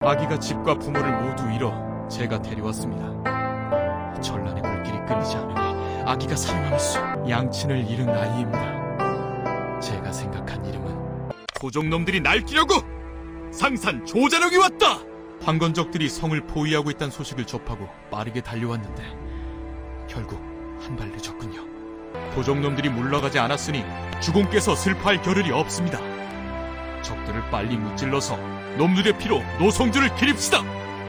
아기가 집과 부모를 모두 잃어 제가 데려왔습니다. 전란의 불길이 끊이지 않으니 아기가 살아남을 수, 양친을 잃은 아이입니다. 제가 생각한 이름은 토종놈들이 날 끼려고 상산 조자룡이 왔다! 황건적들이 성을 포위하고 있다는 소식을 접하고 빠르게 달려왔는데 결국 한 발 늦었군요. 토종놈들이 물러가지 않았으니 주공께서 슬퍼할 겨를이 없습니다. 적들을 빨리 무찔러서 놈들의 피로 노성주를 기립시다!